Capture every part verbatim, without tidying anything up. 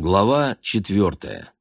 Глава четвертая.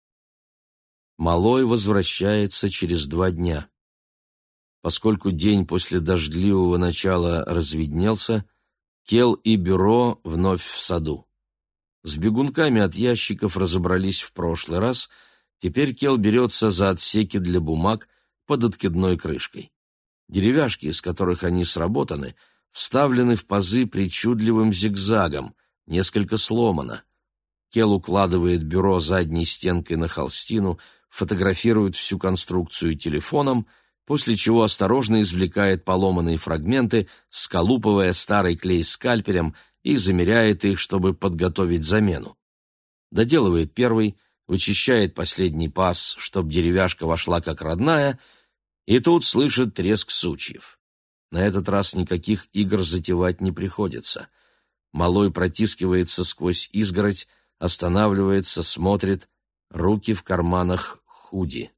Малой возвращается через два дня. Поскольку день после дождливого начала разведнелся, Кел и Бюро вновь в саду. С бегунками от ящиков разобрались в прошлый раз, теперь Кел берется за отсеки для бумаг под откидной крышкой. Деревяшки, из которых они сработаны, вставлены в пазы причудливым зигзагом, несколько сломано. Кел укладывает бюро задней стенкой на холстину, фотографирует всю конструкцию телефоном, после чего осторожно извлекает поломанные фрагменты, сколупывая старый клей скальпелем и замеряет их, чтобы подготовить замену. Доделывает первый, вычищает последний паз, чтоб деревяшка вошла как родная, и тут слышит треск сучьев. На этот раз никаких игр затевать не приходится. Малой протискивается сквозь изгородь, останавливается, смотрит, руки в карманах худи.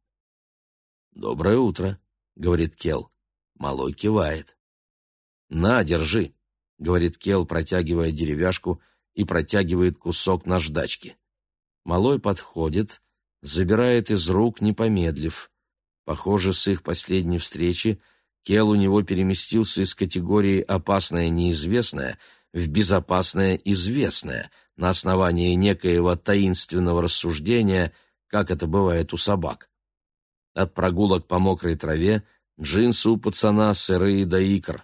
«Доброе утро», — говорит Кел. Малой кивает. «На, держи», — говорит Кел, протягивая деревяшку, и протягивает кусок наждачки. Малой подходит, забирает из рук, не помедлив. Похоже, с их последней встречи Кел у него переместился из категории «опасное неизвестное» в «безопасное известное» на основании некоего таинственного рассуждения, как это бывает у собак. От прогулок по мокрой траве джинсы у пацана сырые до икр.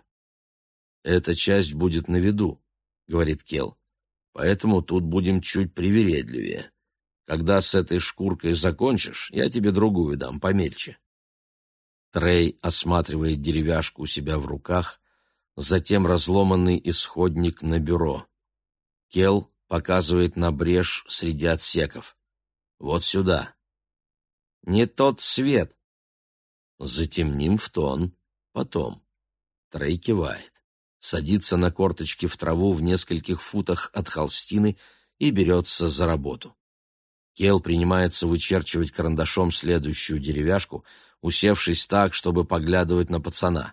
«Эта часть будет на виду», — говорит Кел, — «поэтому тут будем чуть привередливее. Когда с этой шкуркой закончишь, я тебе другую дам, помельче». Трей осматривает деревяшку у себя в руках, затем разломанный исходник на бюро. Кел показывает на брешь среди отсеков. «Вот сюда». «Не тот свет». «Затемним в тон. Потом». Трей кивает, садится на корточки в траву в нескольких футах от холстины и берется за работу. Кел принимается вычерчивать карандашом следующую деревяшку, усевшись так, чтобы поглядывать на пацана.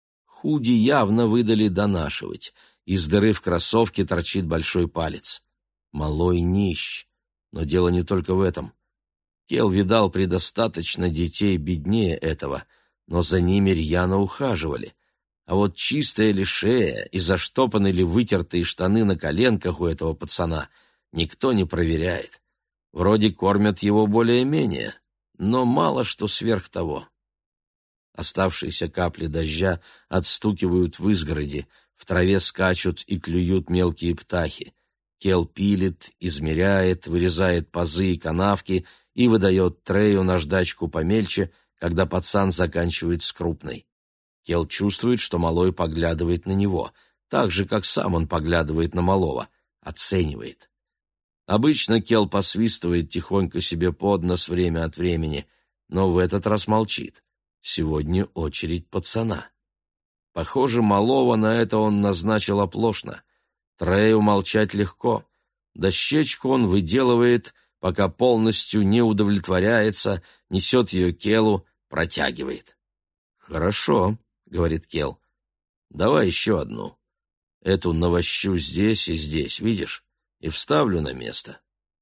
Худи явно выдали донашивать. Из дыры в кроссовке торчит большой палец. Малой нищ. Но дело не только в этом. Кел видал предостаточно детей беднее этого, но за ними рьяно ухаживали. А вот чистая ли шея и заштопаны ли вытертые штаны на коленках у этого пацана никто не проверяет. Вроде кормят его более-менее, но мало что сверх того. Оставшиеся капли дождя отстукивают в изгороди, в траве скачут и клюют мелкие птахи. Кел пилит, измеряет, вырезает пазы и канавки и выдает Трею наждачку помельче, когда пацан заканчивает с крупной. Кел чувствует, что малой поглядывает на него, так же, как сам он поглядывает на малого, оценивает. Обычно Кел посвистывает тихонько себе под нос время от времени, но в этот раз молчит. Сегодня очередь пацана. Похоже, малого на это он назначил оплошно. Трею молчать легко. Дощечку он выделывает, пока полностью не удовлетворяется, несет ее Келу, протягивает. «Хорошо», — говорит Кел. «Давай еще одну. Эту навощу здесь и здесь, видишь, и вставлю на место».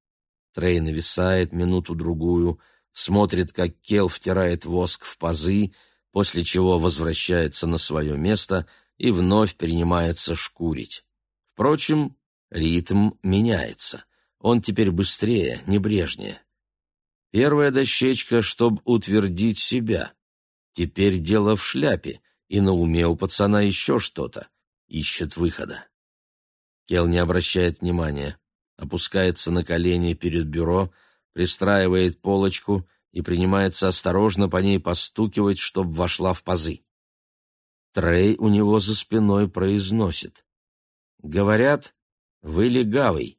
Трей нависает минуту-другую, смотрит, как Кел втирает воск в пазы, после чего возвращается на свое место и вновь принимается шкурить. Впрочем, ритм меняется. Он теперь быстрее, небрежнее. Первая дощечка, чтобы утвердить себя. Теперь дело в шляпе, и на уме у пацана еще что-то. Ищет выхода. Кел не обращает внимания. Опускается на колени перед бюро, пристраивает полочку и принимается осторожно по ней постукивать, чтобы вошла в пазы. Трей у него за спиной произносит: «Говорят, вы легавый».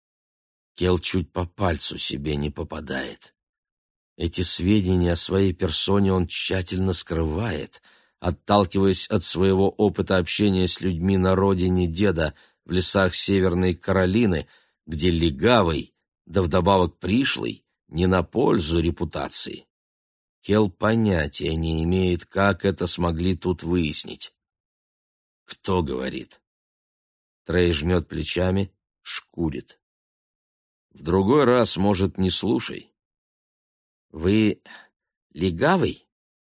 Кел чуть по пальцу себе не попадает. Эти сведения о своей персоне он тщательно скрывает, отталкиваясь от своего опыта общения с людьми на родине деда в лесах Северной Каролины, где легавый, да вдобавок пришлый, не на пользу репутации. Кел понятия не имеет, как это смогли тут выяснить. «Кто говорит?» Трей жмет плечами, шкурит. В другой раз, может, не слушай. Вы легавый?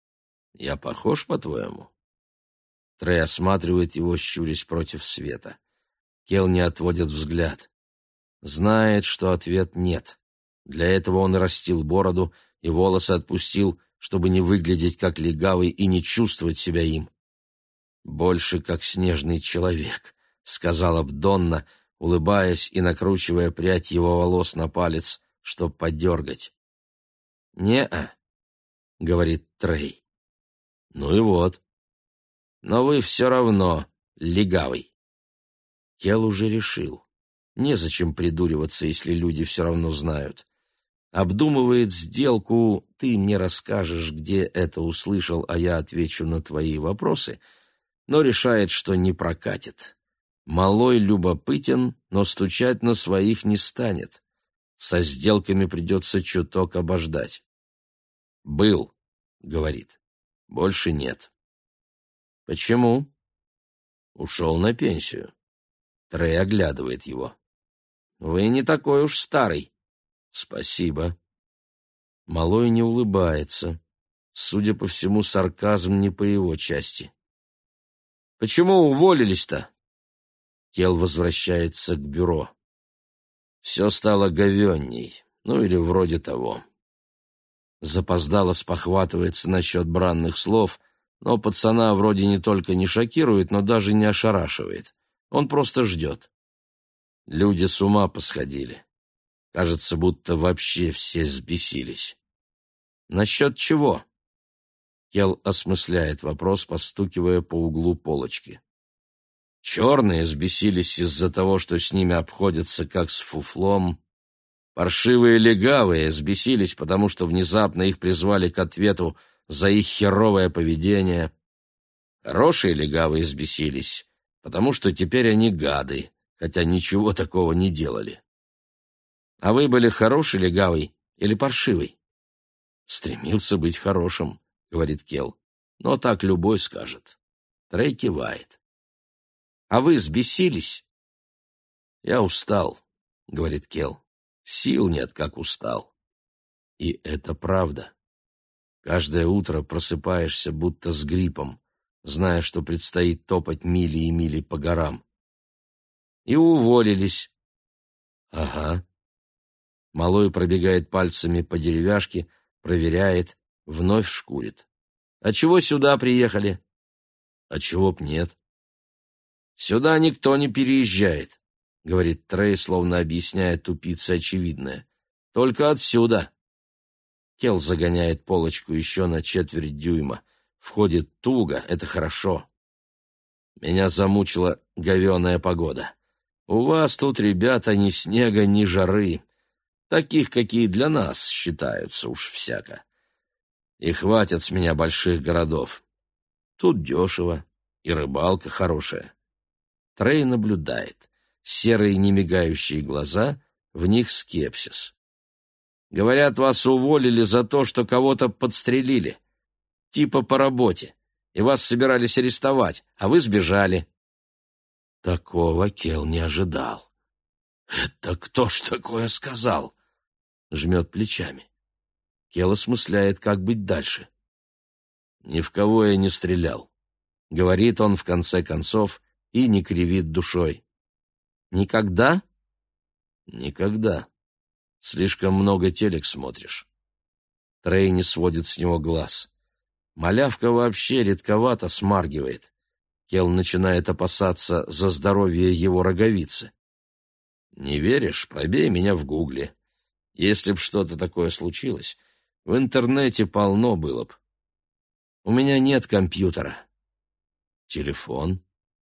Я похож, по-твоему? Трей осматривает его, щурясь против света. Кел не отводит взгляд. Знает, что ответ нет. Для этого он растил бороду и волосы отпустил, чтобы не выглядеть как легавый и не чувствовать себя им. «Больше как снежный человек», — сказала б Донна, улыбаясь и накручивая прядь его волос на палец, чтоб подергать. «Не-а», — говорит Трей. «Ну и вот. Но вы все равно легавый». Кел уже решил. Незачем придуриваться, если люди все равно знают. Обдумывает сделку, ты мне расскажешь, где это услышал, а я отвечу на твои вопросы, но решает, что не прокатит. Малой любопытен, но стучать на своих не станет. Со сделками придется чуток обождать. «Был», — говорит, — «больше нет». «Почему?» «Ушел на пенсию». Трей оглядывает его. «Вы не такой уж старый». «Спасибо». Малой не улыбается. Судя по всему, сарказм не по его части. «Почему уволились-то?» Кел возвращается к бюро. Все стало говенней, ну или вроде того. Запоздало спохватывается насчет бранных слов, но пацана вроде не только не шокирует, но даже не ошарашивает. Он просто ждет. Люди с ума посходили. Кажется, будто вообще все взбесились. Насчет чего? Кел осмысляет вопрос, постукивая по углу полочки. Черные взбесились из-за того, что с ними обходятся как с фуфлом. Паршивые легавые взбесились, потому что внезапно их призвали к ответу за их херовое поведение. Хорошие легавые взбесились, потому что теперь они гады, хотя ничего такого не делали. А вы были хороший легавый или паршивый? Стремился быть хорошим, говорит Кел, но так любой скажет. Трей кивает. А вы взбесились? Я устал, говорит Кел. Сил нет, как устал. И это правда. Каждое утро просыпаешься будто с гриппом, зная, что предстоит топать мили и мили по горам. И уволились. Ага. Малой пробегает пальцами по деревяшке, проверяет, вновь шкурит. А чего сюда приехали? А чего б нет? Сюда никто не переезжает, говорит Трей, словно объясняя тупице очевидное. Только отсюда. Кел загоняет полочку еще на четверть дюйма. Входит туго, это хорошо. Меня замучила говеная погода. У вас тут, ребята, ни снега, ни жары. Таких, какие для нас считаются уж всяко. И хватит с меня больших городов. Тут дешево, и рыбалка хорошая. Трей наблюдает. Серые немигающие глаза, в них скепсис. Говорят, вас уволили за то, что кого-то подстрелили. Типа по работе. И вас собирались арестовать, а вы сбежали. Такого Кел не ожидал. «Это кто ж такое сказал?» Жмет плечами. Кел осмысляет, как быть дальше. «Ни в кого я не стрелял», — говорит он в конце концов и не кривит душой. «Никогда?» «Никогда. Слишком много телек смотришь». Трей не сводит с него глаз. Малявка вообще редковато смаргивает. Кел начинает опасаться за здоровье его роговицы. «Не веришь? Пробей меня в гугле. Если б что-то такое случилось, в интернете полно было б. У меня нет компьютера». «Телефон?»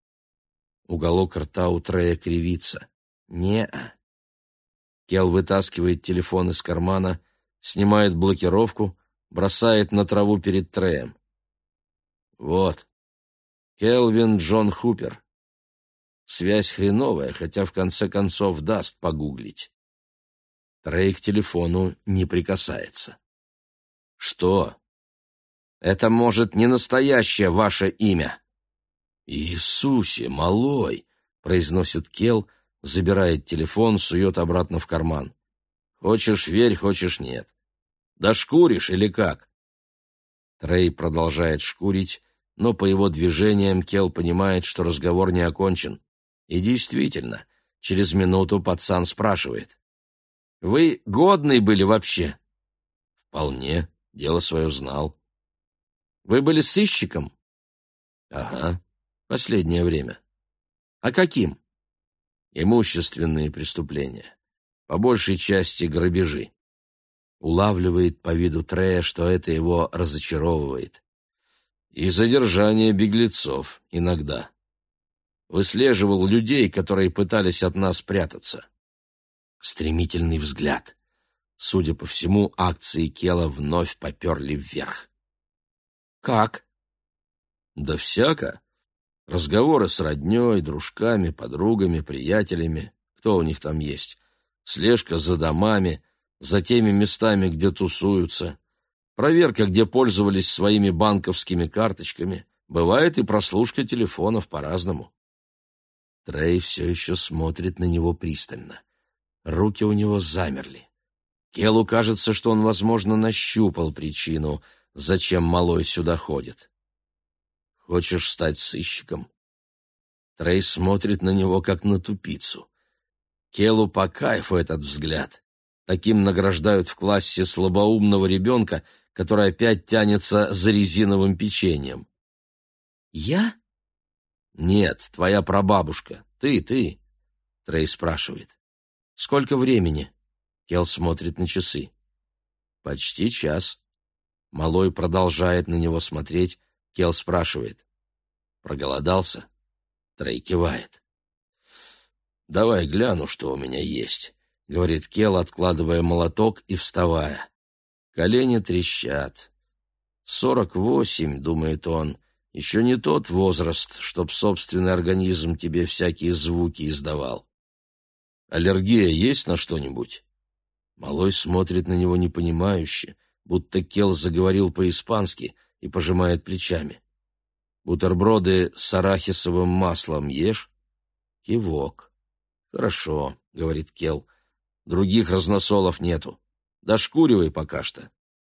Уголок рта у Трея кривится. «Не-а». Кел вытаскивает телефон из кармана, снимает блокировку, бросает на траву перед Треем. «Вот. Келвин Джон Хупер. Связь хреновая, хотя в конце концов даст погуглить». Трей к телефону не прикасается. «Что?» «Это, может, не настоящее ваше имя?» «Иисусе, малой!» — произносит Кел, забирает телефон, сует обратно в карман. Хочешь — верь, хочешь — нет. Да шкуришь или как?» Трей продолжает шкурить, но по его движениям Келл понимает, что разговор не окончен. И действительно, через минуту пацан спрашивает: «Вы годный были вообще?» «Вполне, дело свое знал». «Вы были сыщиком?» «Ага, последнее время». «А каким?» «Имущественные преступления. По большей части грабежи». Улавливает по виду Трея, что это его разочаровывает. «И задержание беглецов иногда. Выслеживал людей, которые пытались от нас прятаться». Стремительный взгляд. Судя по всему, акции Келла вновь поперли вверх. «Как?» «Да всяко. Разговоры с роднёй, дружками, подругами, приятелями. Кто у них там есть? Слежка за домами, за теми местами, где тусуются. Проверка, где пользовались своими банковскими карточками. Бывает и прослушка телефонов по-разному». Трей все еще смотрит на него пристально. Руки у него замерли. Келлу кажется, что он, возможно, нащупал причину, зачем малой сюда ходит. «Хочешь стать сыщиком?» Трей смотрит на него, как на тупицу. Келлу по кайфу этот взгляд. Таким награждают в классе слабоумного ребенка, который опять тянется за резиновым печеньем. «Я?» «Нет, твоя прабабушка. Ты, ты», — Трей спрашивает. «Сколько времени?» Келл смотрит на часы. «Почти час». Малой продолжает на него смотреть. Келл спрашивает: «Проголодался?» Трей кивает. «Давай гляну, что у меня есть», — говорит Келл, откладывая молоток и вставая. Колени трещат. «Сорок восемь», — думает он, — «еще не тот возраст, чтоб собственный организм тебе всякие звуки издавал». «Аллергия есть на что-нибудь?» Малой смотрит на него непонимающе, будто Келл заговорил по-испански, и пожимает плечами. «Бутерброды с арахисовым маслом ешь?» Кивок. «Хорошо», — говорит Келл, — «других разносолов нету. Дошкуривай пока что».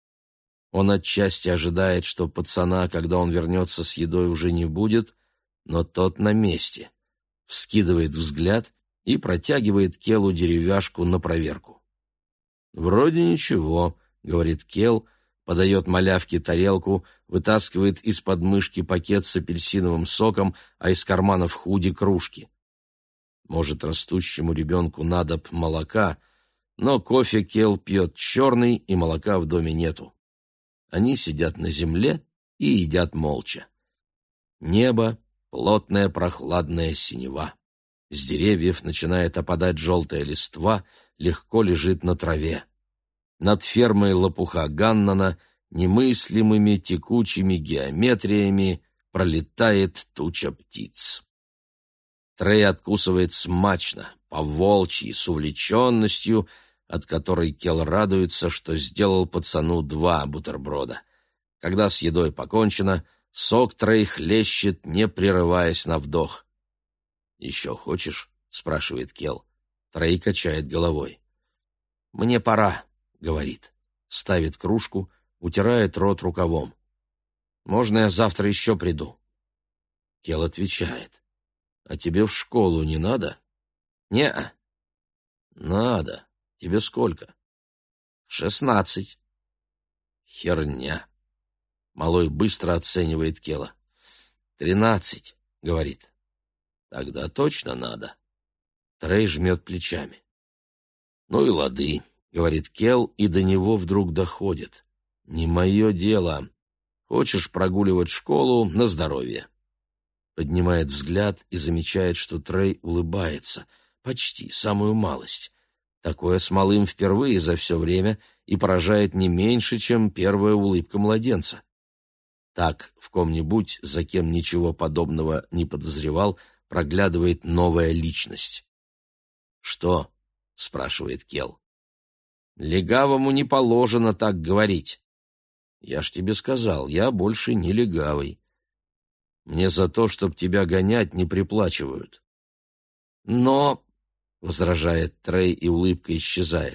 Он отчасти ожидает, что пацана, когда он вернется с едой, уже не будет, но тот на месте. Вскидывает взгляд и протягивает Келлу деревяшку на проверку. «Вроде ничего», — говорит Келл, подает малявке тарелку, вытаскивает из подмышки пакет с апельсиновым соком, а из карманов худи кружки. Может, растущему ребенку надо б молока, но кофе Келл пьет черный, и молока в доме нету. Они сидят на земле и едят молча. Небо — плотная прохладная синева. С деревьев начинает опадать желтая листва, легко лежит на траве. Над фермой лопуха Ганнона немыслимыми текучими геометриями пролетает туча птиц. Трей откусывает смачно, по-волчьи, с увлеченностью, от которой Келл радуется, что сделал пацану два бутерброда. Когда с едой покончено, сок Трей хлещет, не прерываясь на вдох. «Еще хочешь?» — спрашивает Келл. Трей качает головой. «Мне пора», — говорит. Ставит кружку, утирает рот рукавом. «Можно я завтра еще приду?» Келл отвечает. «А тебе в школу не надо?» «Не-а». «Надо. Тебе сколько?» «Шестнадцать». «Херня». Малой быстро оценивает Келла. «Тринадцать», — говорит. «Тогда точно надо». Трей жмет плечами. «Ну и лады», — говорит Келл, и до него вдруг доходит. «Не мое дело. Хочешь прогуливать школу — на здоровье». Поднимает взгляд и замечает, что Трей улыбается. Почти, самую малость. Такое с малым впервые за все время и поражает не меньше, чем первая улыбка младенца. Так в ком-нибудь, за кем ничего подобного не подозревал, проглядывает новая личность. «Что?» — спрашивает Келл. «Легавому не положено так говорить». «Я ж тебе сказал, я больше не легавый. Мне за то, чтоб тебя гонять, не приплачивают». «Но...» — возражает Трей, и улыбка исчезает.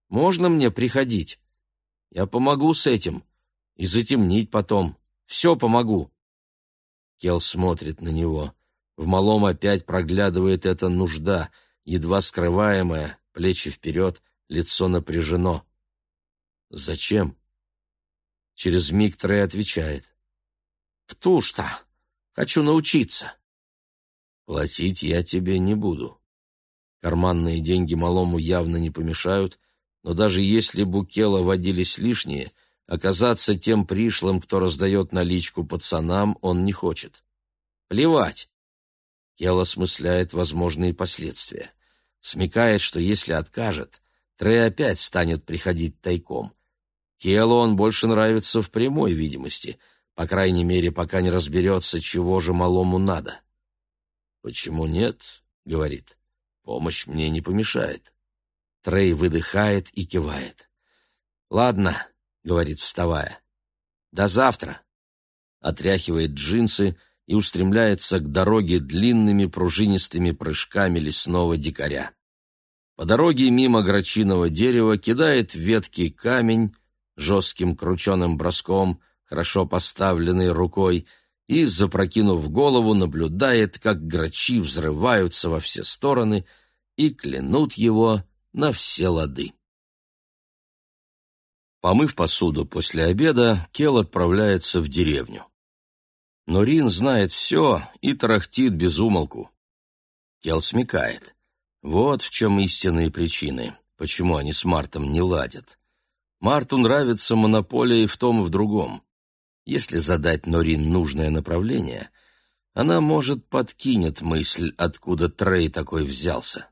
Можно мне приходить? Я помогу с этим. И затемнить потом. Все помогу». Кел смотрит на него. В малом опять проглядывает эта нужда, едва скрываемая, плечи вперед, лицо напряжено. «Зачем?» Через миг Трей отвечает. «Пту-что? Хочу научиться». «Платить я тебе не буду». Карманные деньги малому явно не помешают, но даже если бы у Кела водились лишние, оказаться тем пришлым, кто раздает наличку пацанам, он не хочет. Плевать. Кел осмысляет возможные последствия. Смекает, что если откажет, Трей опять станет приходить тайком. Келу он больше нравится в прямой видимости, по крайней мере, пока не разберется, чего же малому надо. «Почему нет?» — говорит. «Помощь мне не помешает». Трей выдыхает и кивает. «Ладно», — говорит, вставая. «До завтра». Отряхивает джинсы и устремляется к дороге длинными пружинистыми прыжками лесного дикаря. По дороге мимо грачиного дерева кидает в ветки камень жестким крученым броском, хорошо поставленной рукой, и, запрокинув голову, наблюдает, как грачи взрываются во все стороны и клянут его на все лады. Помыв посуду после обеда, Кел отправляется в деревню. Но Рин знает все и тарахтит без умолку. Кел смекает. Вот в чем истинные причины, почему они с Мартом не ладят. Марту нравится монополия и в том, и в другом. Если задать Норин нужное направление, она, может, подкинет мысль, откуда Трей такой взялся.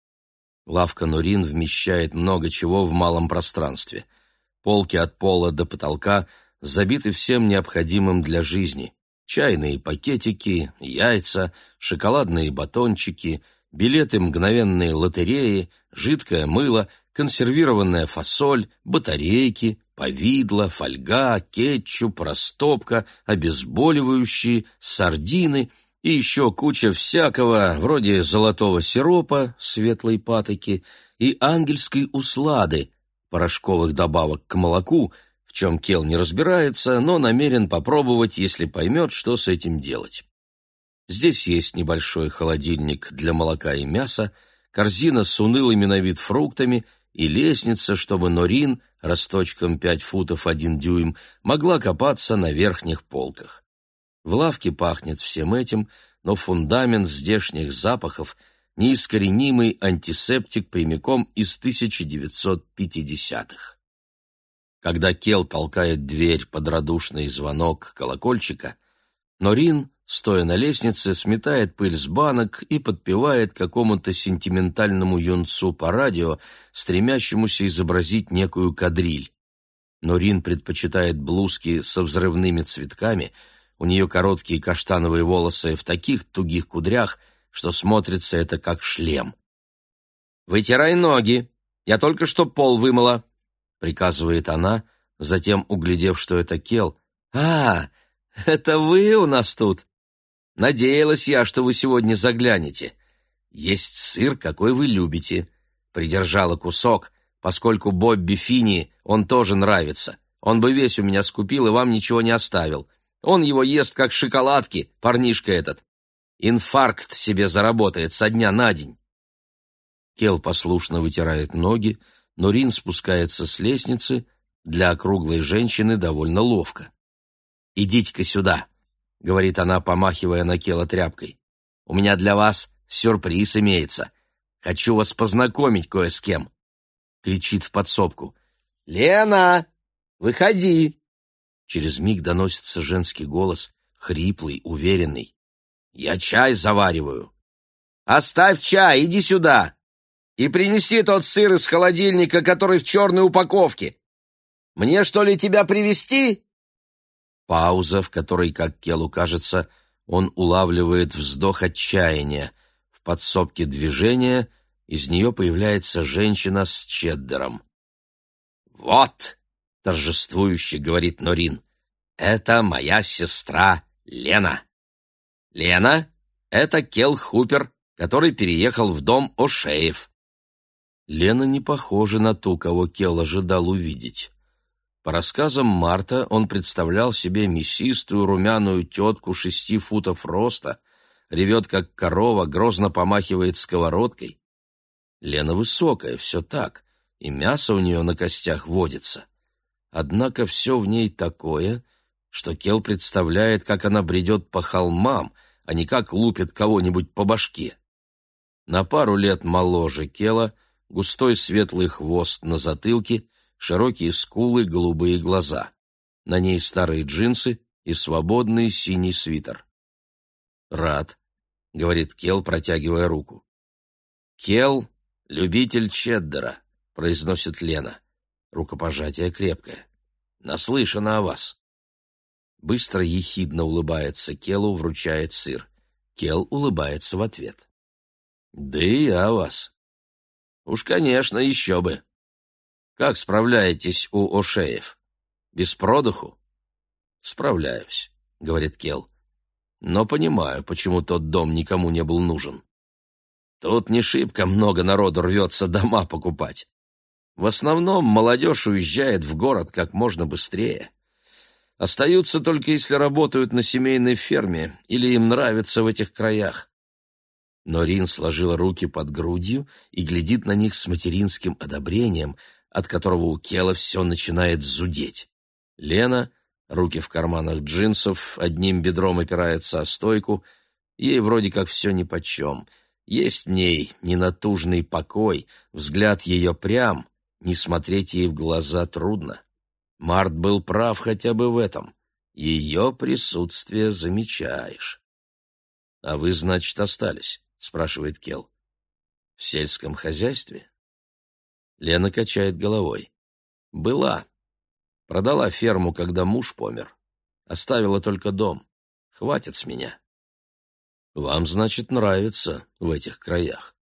Лавка Норин вмещает много чего в малом пространстве. Полки от пола до потолка забиты всем необходимым для жизни. Чайные пакетики, яйца, шоколадные батончики, билеты мгновенной лотереи, жидкое мыло, консервированная фасоль, батарейки, повидло, фольга, кетчуп, растопка, обезболивающие, сардины и еще куча всякого, вроде золотого сиропа, светлой патоки, и ангельской услады, порошковых добавок к молоку, в чем Кел не разбирается, но намерен попробовать, если поймет, что с этим делать. Здесь есть небольшой холодильник для молока и мяса, корзина с унылыми на вид фруктами и лестница, чтобы Норин, росточком пять футов один дюйм, могла копаться на верхних полках. В лавке пахнет всем этим, но фундамент здешних запахов — неискоренимый антисептик прямиком из тысяча девятьсот пятидесятых. Когда Кел толкает дверь под радушный звонок колокольчика, Норин, стоя на лестнице, сметает пыль с банок и подпевает какому-то сентиментальному юнцу по радио, стремящемуся изобразить некую кадриль. Норин предпочитает блузки со взрывными цветками, у нее короткие каштановые волосы в таких тугих кудрях, что смотрится это как шлем. «Вытирай ноги, я только что пол вымыла», — приказывает она, затем, углядев, что это Кел, «А, это вы у нас тут? Надеялась я, что вы сегодня заглянете. Есть сыр, какой вы любите. Придержала кусок, поскольку Бобби Финни он тоже нравится. Он бы весь у меня скупил и вам ничего не оставил. Он его ест, как шоколадки, парнишка этот. Инфаркт себе заработает со дня на день». Кел послушно вытирает ноги, но Рин спускается с лестницы, для округлой женщины довольно ловко. «Идите-ка сюда», — говорит она, помахивая на Кела тряпкой. «У меня для вас сюрприз имеется. Хочу вас познакомить кое с кем», — кричит в подсобку. «Лена, выходи!» Через миг доносится женский голос, хриплый, уверенный. «Я чай завариваю». «Оставь чай, иди сюда! И принеси тот сыр из холодильника, который в черной упаковке. Мне, что ли, тебя привезти?» Пауза, в которой, как Келу кажется, он улавливает вздох отчаяния. В подсобке движения, из нее появляется женщина с чеддером. «Вот!» — торжествующе говорит Норин. «Это моя сестра Лена. Лена — это Кел Хупер, который переехал в дом О'Шеев». Лена не похожа на ту, кого Келл ожидал увидеть. По рассказам Марта, он представлял себе мясистую румяную тетку шести футов роста, ревет как корова, грозно помахивает сковородкой. Лена высокая, все так, и мясо у нее на костях водится. Однако все в ней такое, что Келл представляет, как она бредет по холмам, а не как лупит кого-нибудь по башке. На пару лет моложе Келла, густой светлый хвост на затылке, широкие скулы, голубые глаза. На ней старые джинсы и свободный синий свитер. «Рад», — говорит Келл, протягивая руку. «Келл — любитель чеддера», — произносит Лена. Рукопожатие крепкое. «Наслышана о вас». Быстро ехидно улыбается Келлу, вручает сыр. Келл улыбается в ответ. «Да и я о вас». «Уж, конечно, еще бы. Как справляетесь у О'Шеев? Без продыху?» «Справляюсь», — говорит Келл. «Но понимаю, почему тот дом никому не был нужен. Тут не шибко много народу рвется дома покупать. В основном молодежь уезжает в город как можно быстрее. Остаются только если работают на семейной ферме или им нравится в этих краях». Но Рин сложила руки под грудью и глядит на них с материнским одобрением, от которого у Келла все начинает зудеть. Лена, руки в карманах джинсов, одним бедром опирается о стойку, ей вроде как все нипочем. Есть в ней ненатужный покой, взгляд ее прям, не смотреть ей в глаза трудно. Март был прав хотя бы в этом. Ее присутствие замечаешь. «А вы, значит, остались?» — спрашивает Келл. «В сельском хозяйстве?» Лена качает головой. «Была. Продала ферму, когда муж помер. Оставила только дом. Хватит с меня». «Вам, значит, нравится в этих краях?»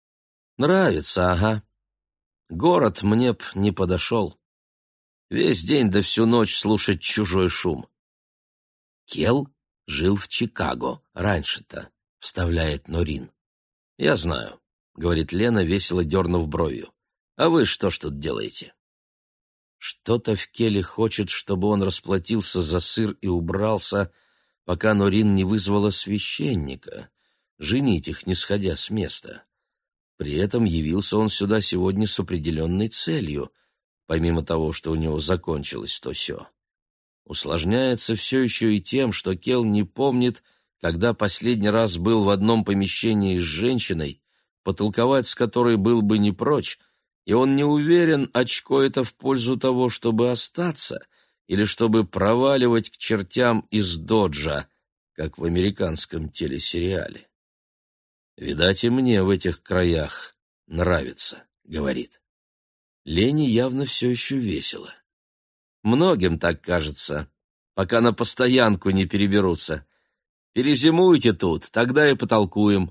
«Нравится, ага. Город мне б не подошел. Весь день да всю ночь слушать чужой шум». «Келл жил в Чикаго раньше-то», — вставляет Норин. «Я знаю», — говорит Лена, весело дернув бровью. «А вы что ж тут делаете?» Что-то в Келле хочет, чтобы он расплатился за сыр и убрался, пока Норин не вызвала священника, женить их, не сходя с места. При этом явился он сюда сегодня с определенной целью, помимо того, что у него закончилось то сё. Усложняется все еще и тем, что Келл не помнит, когда последний раз был в одном помещении с женщиной, потолковать с которой был бы не прочь, и он не уверен, очко это в пользу того, чтобы остаться, или чтобы проваливать к чертям из доджа, как в американском телесериале. «Видать, и мне в этих краях нравится», — говорит. Лене явно все еще весело. «Многим так кажется, пока на постоянку не переберутся. Перезимуйте тут, тогда и потолкуем».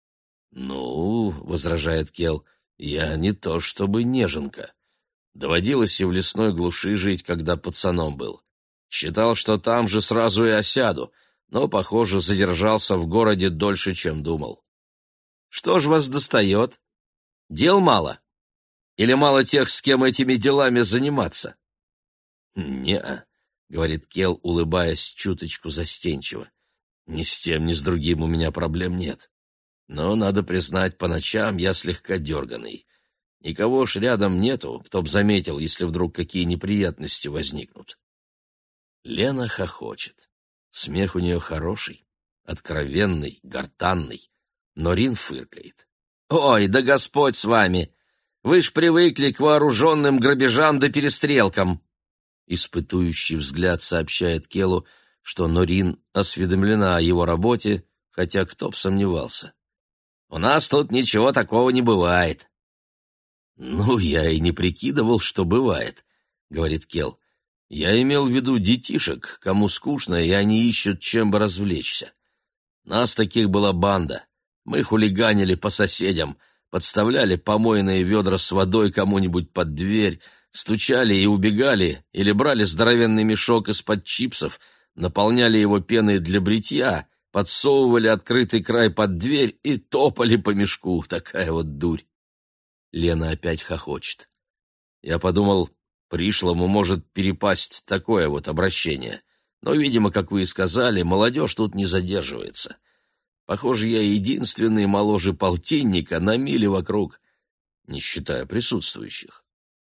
«Ну, — возражает Келл, — я не то чтобы неженка. Доводилось и в лесной глуши жить, когда пацаном был. Считал, что там же сразу и осяду, но, похоже, задержался в городе дольше, чем думал». «Что ж вас достает? Дел мало? Или мало тех, с кем этими делами заниматься?» «Не-а», — говорит Келл, улыбаясь чуточку застенчиво. «Ни с тем, ни с другим у меня проблем нет. Но, надо признать, по ночам я слегка дерганый. Никого ж рядом нету, кто б заметил, если вдруг какие неприятности возникнут». Лена хохочет. Смех у нее хороший, откровенный, гортанный. Но Рин фыркает. «Ой, да Господь с вами! Вы ж привыкли к вооруженным грабежам да перестрелкам!» Испытующий взгляд сообщает Келлу, что Норин осведомлена о его работе, хотя кто б сомневался. «У нас тут ничего такого не бывает». «Ну, я и не прикидывал, что бывает», — говорит Келл. «Я имел в виду детишек, кому скучно, и они ищут, чем бы развлечься. Нас таких была банда. Мы хулиганили по соседям, подставляли помойные ведра с водой кому-нибудь под дверь, стучали и убегали, или брали здоровенный мешок из-под чипсов, наполняли его пеной для бритья, подсовывали открытый край под дверь и топали по мешку. Такая вот дурь». Лена опять хохочет. Я подумал, пришлому может перепасть такое вот обращение. Но, видимо, как вы и сказали, молодежь тут не задерживается. Похоже, я единственный моложе полтинника на миле вокруг, не считая присутствующих.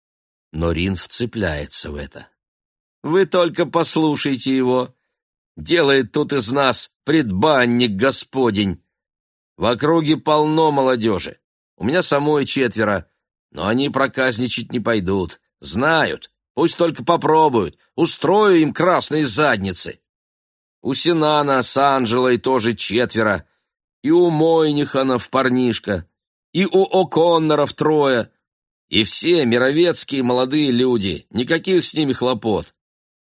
Но Рин вцепляется в это. Вы только послушайте его. Делает тут из нас предбанник господень. В округе полно молодежи. У меня самой четверо, но они проказничать не пойдут. Знают, пусть только попробуют. Устрою им красные задницы. У Синана с Анжелой тоже четверо, и у Мойниханов парнишка, и у О'Конноров трое, и все мировецкие молодые люди, никаких с ними хлопот.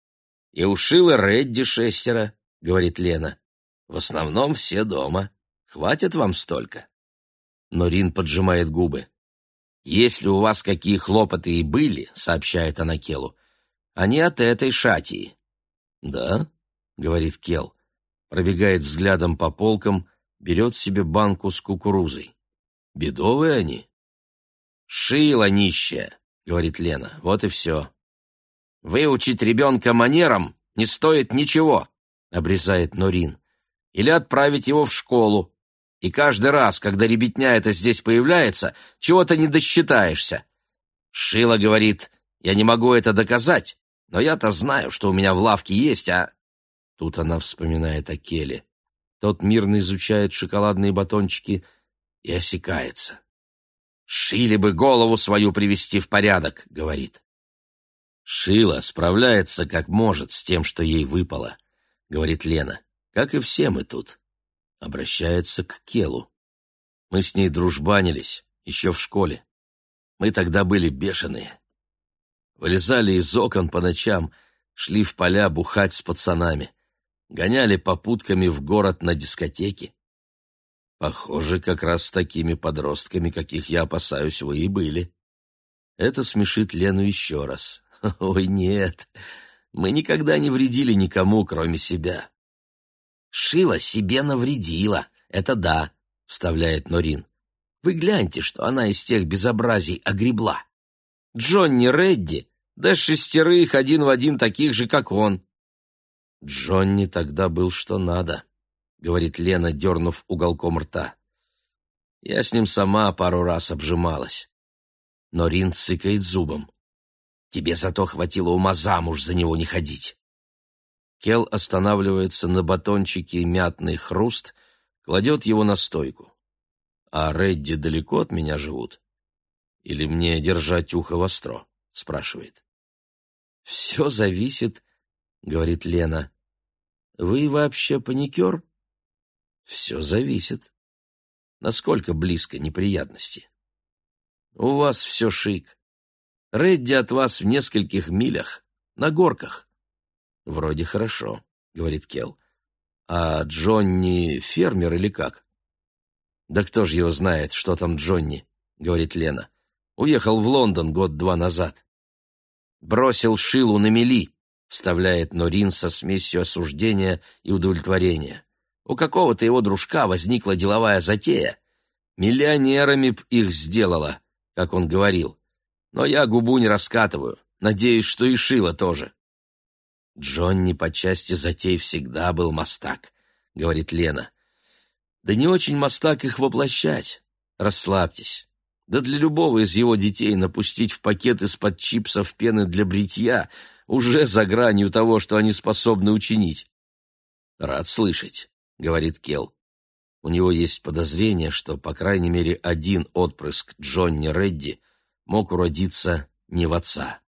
И у Шилы Редди шестеро, говорит Лена. В основном все дома. Хватит вам столько? Но Рин поджимает губы. Если у вас какие хлопоты и были, сообщает она Келу, они от этой шатии. Да, говорит Кел, пробегает взглядом по полкам, берет себе банку с кукурузой. Бедовые они. Шила нищая, говорит Лена, вот и все. Выучить ребенка манерам не стоит ничего, обрезает Норин, или отправить его в школу. И каждый раз, когда ребятня эта здесь появляется, чего-то не досчитаешься. Шила говорит, я не могу это доказать, но я-то знаю, что у меня в лавке есть, а... Тут она вспоминает о Келе. Тот мирно изучает шоколадные батончики и осекается. «Шиле бы голову свою привести в порядок», — говорит. «Шила справляется как может с тем, что ей выпало», — говорит Лена, — «как и все мы тут». Обращается к Келу. Мы с ней дружбанились еще в школе. Мы тогда были бешеные. Вылезали из окон по ночам, шли в поля бухать с пацанами, гоняли попутками в город на дискотеки. Похоже, как раз с такими подростками, каких я опасаюсь, вы и были. Это смешит Лену еще раз. Ой, нет, мы никогда не вредили никому, кроме себя. Шила себе навредила, это да, вставляет Норин. Вы гляньте, что она из тех безобразий огребла. Джонни Редди, да шестерых один в один таких же, как он. Джонни тогда был что надо, говорит Лена, дернув уголком рта. Я с ним сама пару раз обжималась. Норин цыкает зубом. Тебе зато хватило ума замуж за него не ходить. Кел останавливается на батончике «Мятный хруст», кладет его на стойку. «А Редди далеко от меня живут? Или мне держать ухо востро?» — спрашивает. «Все зависит», — говорит Лена. «Вы вообще паникер?» «Все зависит. Насколько близко неприятности?» «У вас все шик. Редди от вас в нескольких милях, на горках». «Вроде хорошо», — говорит Кел. «А Джонни фермер или как?» «Да кто ж его знает, что там Джонни», — говорит Лена. «Уехал в Лондон год-два назад». «Бросил Шилу на мели», — вставляет Норин со смесью осуждения и удовлетворения. «У какого-то его дружка возникла деловая затея. Миллионерами б их сделала, как он говорил. Но я губу не раскатываю, надеюсь, что и Шила тоже». «Джонни по части затей всегда был мастак», — говорит Лена. «Да не очень мастак их воплощать. Расслабьтесь. Да для любого из его детей напустить в пакет из-под чипсов пены для бритья уже за гранью того, что они способны учинить». «Рад слышать», — говорит Кел. У него есть подозрение, что, по крайней мере, один отпрыск Джонни Редди мог уродиться не в отца.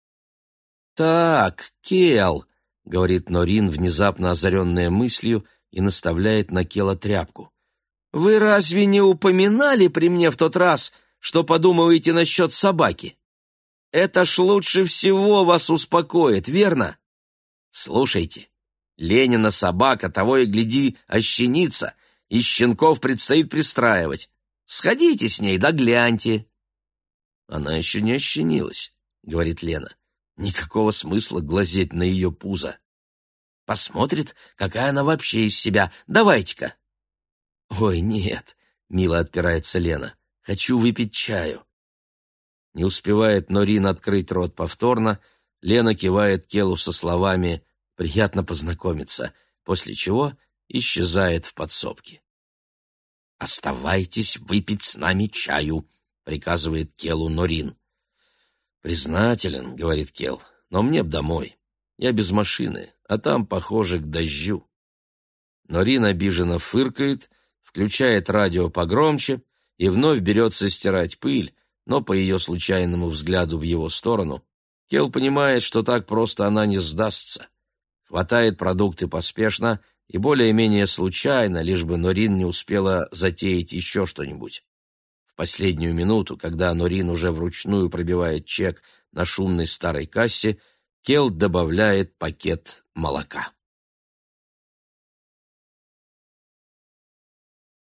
«Так, Кел», — говорит Норин, внезапно озаренная мыслью, и наставляет на Кела тряпку. «Вы разве не упоминали при мне в тот раз, что подумываете насчет собаки? Это ж лучше всего вас успокоит, верно? Слушайте, Ленина собака, того и гляди, ощенится, и щенков предстоит пристраивать. Сходите с ней, да гляньте». «Она еще не ощенилась», — говорит Лена. «Никакого смысла глазеть на ее пузо. Посмотрит, какая она вообще из себя. Давайте-ка». «Ой, нет», — мило отпирается Лена. «Хочу выпить чаю». Не успевает Норин открыть рот повторно, Лена кивает Келу со словами «приятно познакомиться», после чего исчезает в подсобке. «Оставайтесь выпить с нами чаю», — приказывает Келу Норин. «Признателен», — говорит Кел, — «но мне б домой. Я без машины, а там, похоже, к дождю». Норин обиженно фыркает, включает радио погромче и вновь берется стирать пыль, но по ее случайному взгляду в его сторону Кел понимает, что так просто она не сдастся. Хватает продукты поспешно и более-менее случайно, лишь бы Норин не успела затеять еще что-нибудь. В последнюю минуту, когда Норин уже вручную пробивает чек на шумной старой кассе, Кел добавляет пакет молока.